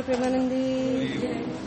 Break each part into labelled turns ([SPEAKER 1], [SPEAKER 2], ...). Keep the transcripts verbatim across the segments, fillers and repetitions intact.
[SPEAKER 1] Premanandi.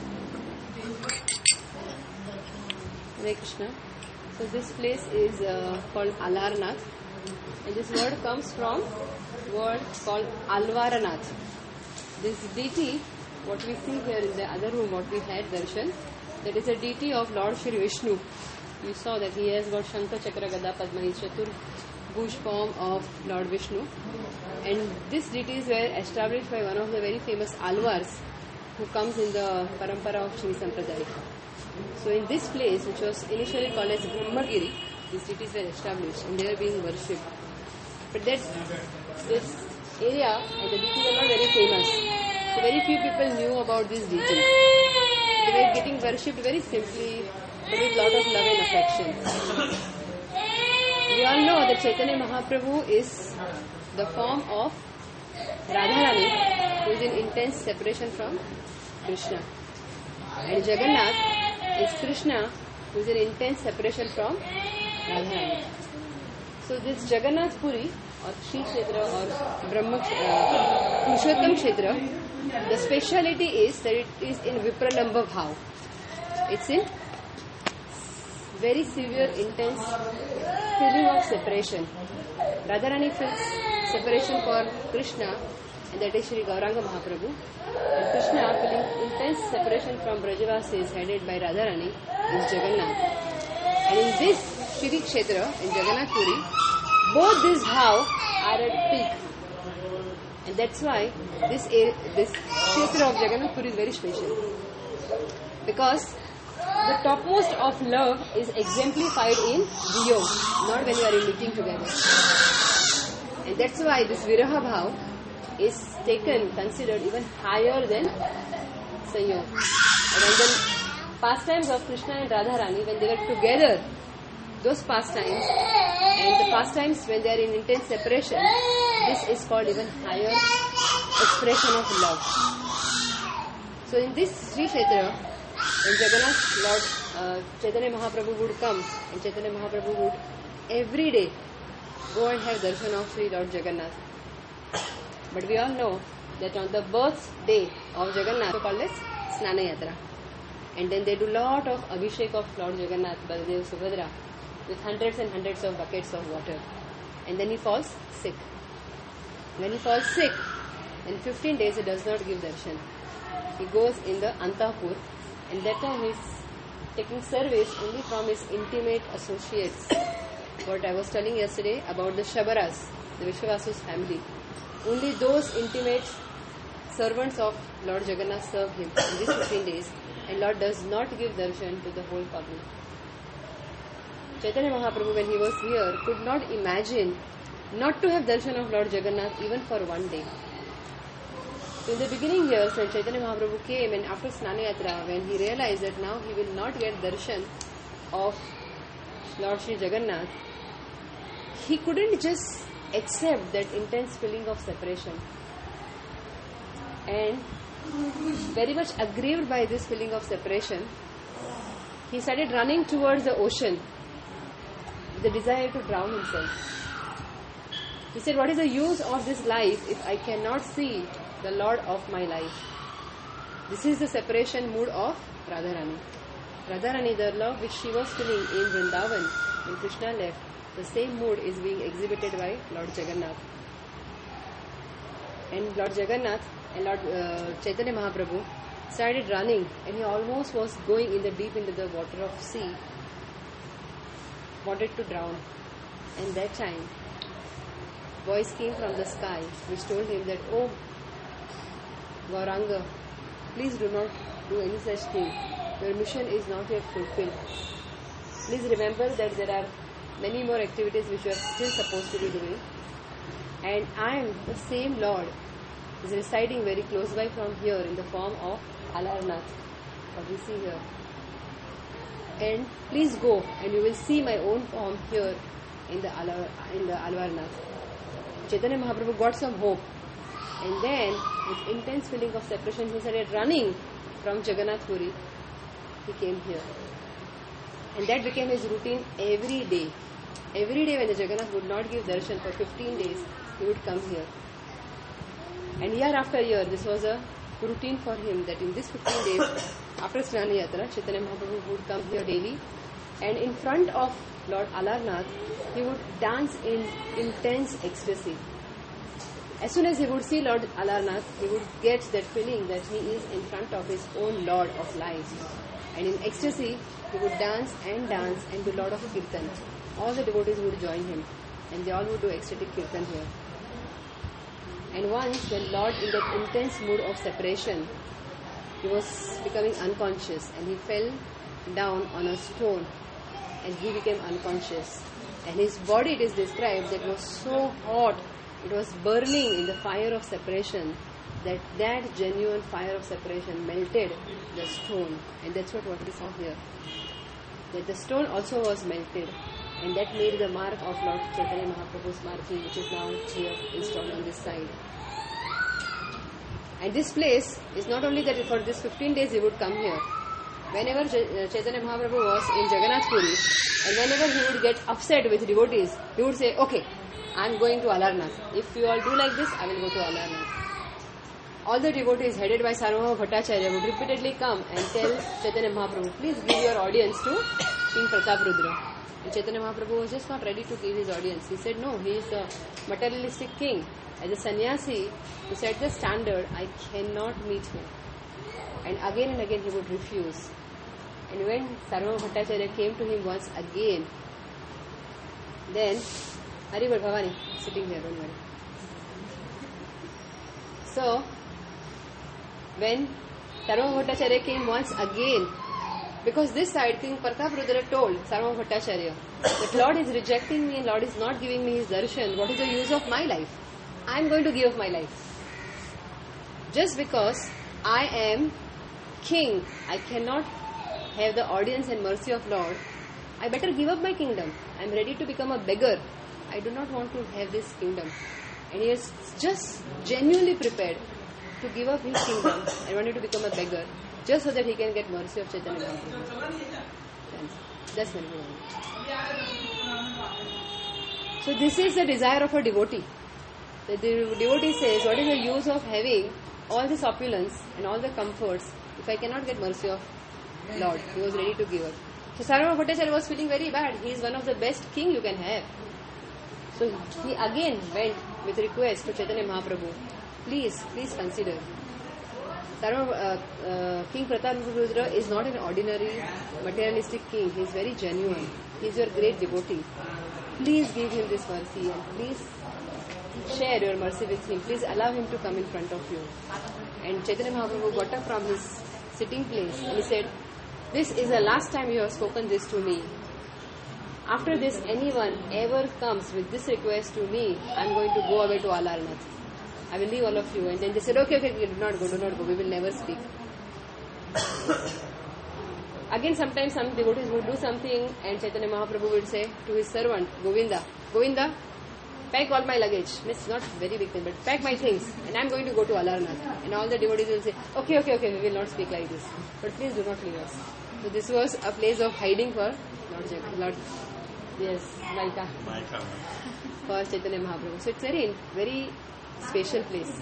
[SPEAKER 1] Hare Krishna. So this place is uh, called Alarnath, and this word comes from word called Alvaranath. This deity, what we see here in the other room, what we had darshan, that is a deity of Lord Shri Vishnu. You saw that he has got Shankha, Chakra, Gada, Padma, his Chatur Bhuj form of Lord Vishnu. And these deities were established by one of the very famous Alvars who comes in the parampara of Shri Sampradaya. So in this place, which was initially called as Brahmagiri, these deities were established and they were being worshipped. But that this area and the deities were not very famous. So very few people knew about this deity. They were getting worshipped very simply, but with lot of love and affection. We all know that Chaitanya Mahaprabhu is the form of Radharani, who is in intense separation from Krishna. And Jagannath is Krishna, who is in intense separation from Radharani. So this Jagannath Puri, or Shri Kshetra, or Brahma, uh, Purushottam Kshetra, the speciality is that it is in Vipralamba Bhav. It's in very severe, intense feeling of separation. Radharani feels separation for Krishna, and that is Shri Gauranga Mahaprabhu. And Krishna feeling intense separation from Brajavasis headed by Radharani is Jagannath. And in this Shri Kshetra, in Jagannath Puri, both these bhav are at peak. And that's why this this Kshetra of Jagannath Puri is very special. Because the topmost of love is exemplified in Viyog, not when you are in meeting together. And that's why this Viraha Bhav is taken, considered even higher than Sanyog. And when the pastimes of Krishna and Radharani, when they were together, those pastimes, and the pastimes when they are in intense separation, this is called even higher expression of love. So in this Sri Kshetra, when Jagannath, Lord uh, Chaitanya Mahaprabhu would come, and Chaitanya Mahaprabhu would every day go and have darshan of Sri Lord Jagannath. But we all know that on the birthday of Jagannath, so called as Snana Yatra. And then they do lot of abhishek of Lord Jagannath, Baladev, Subhadra, with hundreds and hundreds of buckets of water. And then he falls sick. When he falls sick, in fifteen days he does not give darshan. He goes in the Antapur, and that time he is taking service only from his intimate associates. What I was telling yesterday about the Shabaras, the Vishwavasu's family. Only those intimate servants of Lord Jagannath serve him in these fifteen days, and Lord does not give darshan to the whole public. Chaitanya Mahaprabhu, when he was here, could not imagine not to have darshan of Lord Jagannath even for one day. So in the beginning years, when Chaitanya Mahaprabhu came, and after Snana Yatra, when he realized that now he will not get darshan of Lord Shri Jagannath, he couldn't just accept that intense feeling of separation. And very much aggrieved by this feeling of separation, he started running towards the ocean with the desire to drown himself. He said, what is the use of this life if I cannot see the Lord of my life? This is the separation mood of Radharani. Radharani, the love which she was feeling in Vrindavan when Krishna left, the same mood is being exhibited by Lord Jagannath. And Lord Jagannath and Lord uh, Chaitanya Mahaprabhu started running, and he almost was going in the deep into the water of sea, wanted to drown. And that time, voice came from the sky which told him that, oh Gauranga, please do not do any such thing. Your mission is not yet fulfilled. Please remember that there are many more activities which you are still supposed to be doing. And I am the same Lord is residing very close by from here in the form of Alarnath, what we see here. And please go and you will see my own form here in the Alar, in the Alvarnath. Chaitanya Mahaprabhu got some hope. And then, with intense feeling of separation, he started running from Jagannath Puri. He came here. And that became his routine every day. Every day when the Jagannath would not give darshan for fifteen days, he would come here. And year after year, this was a routine for him that in this fifteen days after Snana Yatra, Chaitanya Mahaprabhu would come here daily, and in front of Lord Alarnath, he would dance in intense ecstasy. As soon as he would see Lord Alarnath, he would get that feeling that he is in front of his own Lord of life. And in ecstasy, he would dance and dance and do a lot of kirtan. All the devotees would join him, and they all would do ecstatic kirtan here. And once, when Lord, in that intense mood of separation, he was becoming unconscious, and he fell down on a stone, and he became unconscious. And his body, it is described, that was so hot, it was burning in the fire of separation, that that genuine fire of separation melted the stone. And that's what, what we saw here. That the stone also was melted, and that made the mark of Lord Chaitanya Mahaprabhu's marking, which is now here installed on this side. And this place is not only that for this fifteen days he would come here. Whenever Chaitanya Mahaprabhu was in Jagannath Puri, and whenever he would get upset with devotees, he would say, okay, I am going to Alarnath. If you all do like this, I will go to Alarnath. All the devotees headed by Sarvabhauma Bhattacharya would repeatedly come and tell Chaitanya Mahaprabhu, please give your audience to King Prataprudra. And Chaitanya Mahaprabhu was just not ready to give his audience. He said, no, he is a materialistic king. As a sannyasi, to set the standard, I cannot meet him. And again and again he would refuse. And when Sarvabhauma Bhattacharya came to him once again, then, Haribol Bhavani, sitting here, don't worry. So, when Sarvabhauma Bhattacharya came once again, because this side, King Prataprudra told Sarvabhauma Bhattacharya that Lord is rejecting me and Lord is not giving me his darshan. What is the use of my life? I am going to give up my life. Just because I am king, I cannot have the audience and mercy of Lord. I better give up my kingdom. I am ready to become a beggar. I do not want to have this kingdom. And he is just genuinely prepared to give up his kingdom and wanted to become a beggar, just so that he can get mercy of Chaitanya Mahaprabhu. That's very good. So this is the desire of a devotee. The devotee says, what is the use of having all this opulence and all the comforts if I cannot get mercy of Lord? He was ready to give up. So Sarvabhauma Bhattacharya was feeling very bad. He is one of the best king you can have. So he again went with request to Chaitanya Mahaprabhu, please, please consider. Sarvabhauma, uh, uh, King Prataprudra is not an ordinary materialistic king. He is very genuine. He is your great devotee. Please give him this mercy and please share your mercy with him. Please allow him to come in front of you. And Chaitanya Mahaprabhu got up from his sitting place and he said, this is the last time you have spoken this to me. After this, anyone ever comes with this request to me, I am going to go away to Alarnath. I will leave all of you. And then they said, okay, okay, do not go, do not go, we will never speak. Again, sometimes some devotees would do something and Chaitanya Mahaprabhu would say to his servant, Govinda, Govinda, pack all my luggage. It's not very big thing, but pack my things and I am going to go to Alarnath. And all the devotees will say, okay, okay, okay, we will not speak like this. But please do not leave us. So this was a place of hiding for Lord Jagannath. Lord, yes, Malka. Malka. For Chaitanya Mahaprabhu. So it's very, very special place.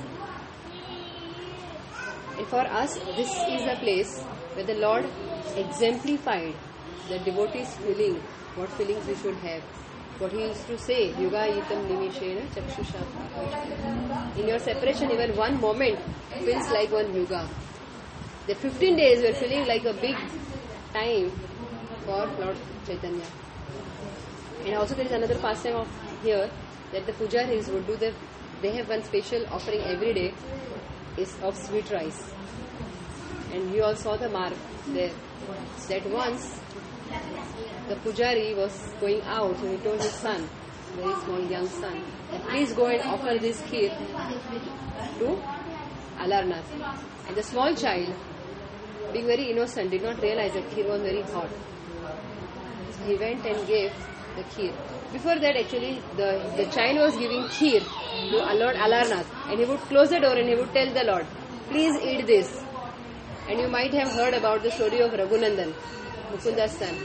[SPEAKER 1] And for us, this is a place where the Lord exemplified the devotee's feeling, what feelings we should have. What he used to say, Yuga Yitam Nimishena Chakshusha. In your separation, even one moment feels like one yuga. The fifteen days were feeling like a big time for Lord Chaitanya. And also there is another pastime of here that the pujaris would do the, they have one special offering every day is of sweet rice. And we all saw the mark there that once the pujari was going out and he told his son, very small young son, that please go and offer this kheer to Alarnath. And the small child, being very innocent, did not realize that kheer was very hot. So he went and gave the kheer. Before that, actually, the, the child was giving kheer to Lord Alarnath, and he would close the door and he would tell the Lord, please eat this. And you might have heard about the story of Raghunandan, Mukunda's son.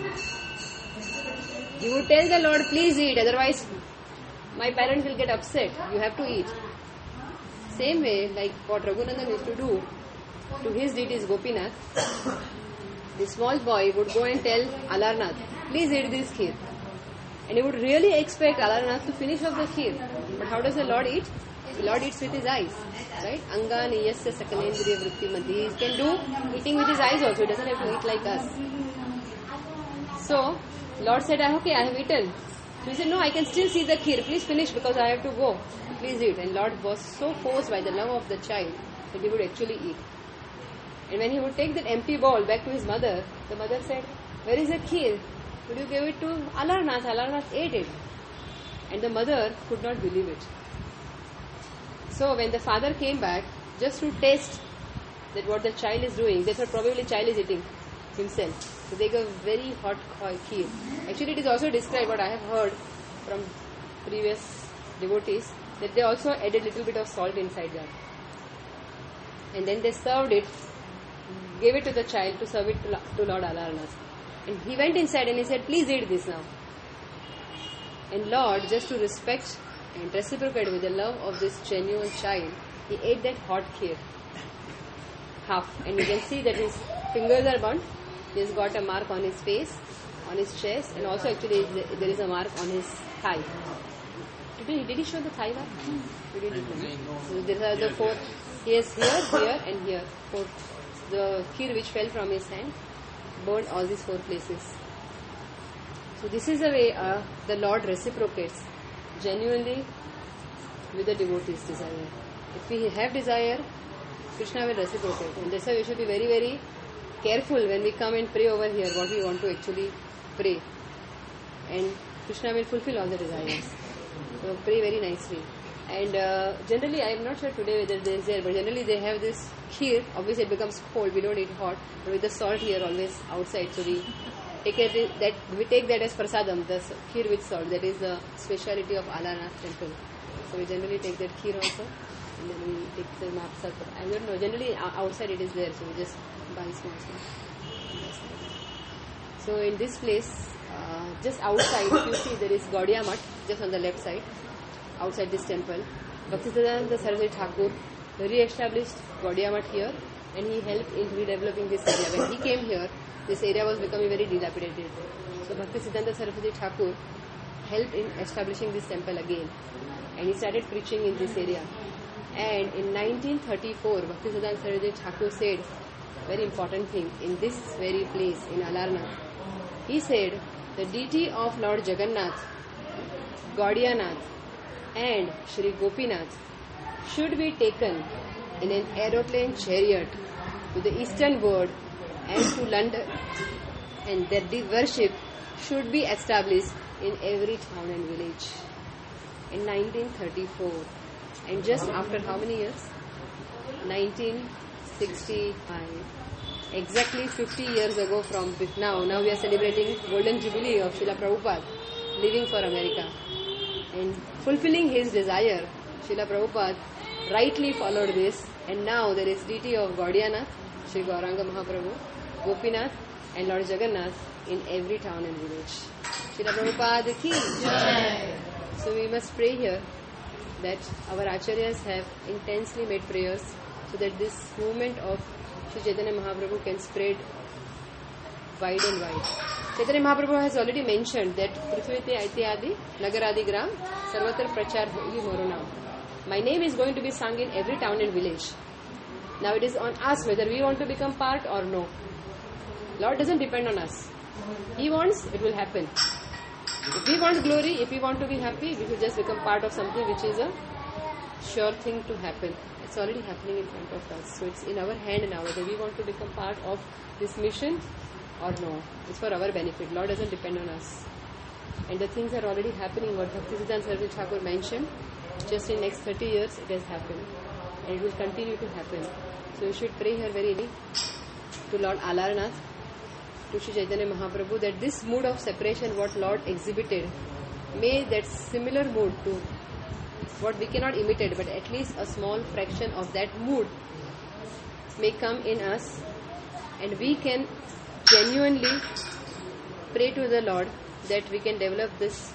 [SPEAKER 1] He would tell the Lord, please eat, otherwise my parents will get upset. You have to eat. Same way, like what Raghunandan used to do, to his deities Gopinath, the small boy would go and tell Alarnath, please eat this kheer. And he would really expect Alarnath to finish off the kheer. But how does the Lord eat? The Lord eats with his eyes. Right? Angani yasya sakalendriya vritti madhi. He can do eating with his eyes also. He doesn't have to eat like us. So, Lord said, okay, I have eaten. So he said, no, I can still see the kheer. Please finish because I have to go. Please eat. And Lord was so forced by the love of the child that he would actually eat. And when he would take that empty bowl back to his mother, the mother said, where is the kheer? Would you give it to Alarnath? Alarnath ate it. And the mother could not believe it. So when the father came back, just to test that what the child is doing, they thought probably child is eating himself. So they gave very hot kheer. Actually, it is also described, what I have heard from previous devotees, that they also added little bit of salt inside that. And then they served it, gave it to the child to serve it to, to Lord Alarnath. And he went inside and he said, please eat this now. And Lord, just to respect and reciprocate with the love of this genuine child, he ate that hot kheer. Half. And you can see that his fingers are burnt. He has got a mark on his face, on his chest, and also actually there is a mark on his thigh. Did he, did he show the thigh mark? He didn't. So these are the four. He has here, here and here. Four. The kheer which fell from his hand burned all these four places. So this is the way uh, the Lord reciprocates genuinely with the devotee's desire. If we have desire, Krishna will reciprocate. And that's why we should be very, very careful when we come and pray over here what we want to actually pray. And Krishna will fulfill all the desires. So pray very nicely. And uh, generally, I am not sure today whether there is there, but generally they have this kheer. Obviously, it becomes cold. We don't eat hot, but with the salt here always outside. So we take it that we take that as prasadam, the kheer with salt. That is the speciality of Alarnath temple. So we generally take that kheer also, and then we take the mapsa. I don't know. Generally, outside it is there, so we just buy small small. So in this place, uh, just outside, if you see there is Gaudiya Math, just on the left side. Outside this temple, Bhaktisiddhanta Saraswati Thakur re-established Gaudiya Math here, and he helped in redeveloping this area. When he came here, this area was becoming very dilapidated. So Bhaktisiddhanta Saraswati Thakur helped in establishing this temple again, and he started preaching in this area. And in nineteen thirty-four, Bhaktisiddhanta Saraswati Thakur said very important thing in this very place in Alarnath. He said the deity of Lord Jagannath, Gaudiyanath, and Shri Gopinath should be taken in an aeroplane chariot to the eastern world and to London, and that the worship should be established in every town and village. In nineteen thirty-four, and just after how many years? nineteen sixty-five. Exactly fifty years ago from now. Now we are celebrating Golden Jubilee of Srila Prabhupada leaving for America. And fulfilling his desire, Srila Prabhupada rightly followed this, and now there is deity of Gaudiyanath, Sri Gauranga Mahaprabhu, Gopinath, and Lord Jagannath in every town and village. Srila Prabhupada ki Jai. So we must pray here that our acharyas have intensely made prayers so that this movement of Sri Chaitanya Mahaprabhu can spread wide and wide. Chaitanya Mahaprabhu has already mentioned that Prithvite Aiti Adi Nagaradi Gram Sarvatra Prachar Hogi Morona. My name is going to be sung in every town and village. Now it is on us whether we want to become part or no. Lord doesn't depend on us. He wants, it will happen. If we want glory, if we want to be happy, we should just become part of something which is a sure thing to happen. It's already happening in front of us. So it's in our hand now whether we want to become part of this mission or no. It's for our benefit. Lord doesn't depend on us. And the things are already happening. What Bhaktisiddhanta Saraswati Thakur mentioned, just in next thirty years it has happened. And it will continue to happen. So you should pray here very to Lord Alarnath, to Sri Chaitanya Mahaprabhu, that this mood of separation what Lord exhibited, may that similar mood to what we cannot imitate, but at least a small fraction of that mood may come in us, and we can genuinely pray to the Lord that we can develop this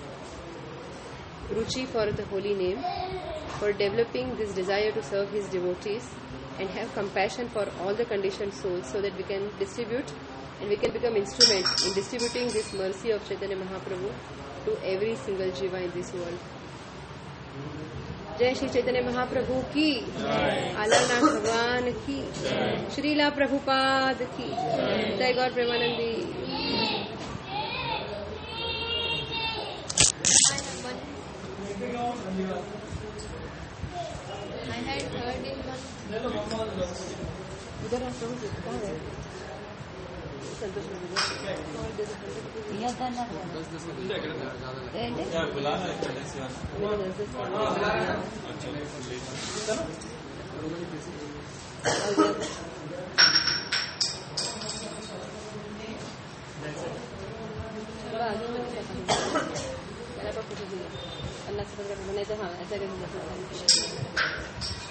[SPEAKER 1] ruchi for the holy name, for developing this desire to serve His devotees, and have compassion for all the conditioned souls so that we can distribute and we can become instrument in distributing this mercy of Chaitanya Mahaprabhu to every single jiva in this world. जय श्री चैतन्य महाप्रभु की, आलानाथ भगवान की, श्रीला प्रभुपाद की, जय गौर Premanandi.
[SPEAKER 2] I had heard in one.
[SPEAKER 1] इधर आप लोग देखता है संतोष अन्ना से हाँ ऐसा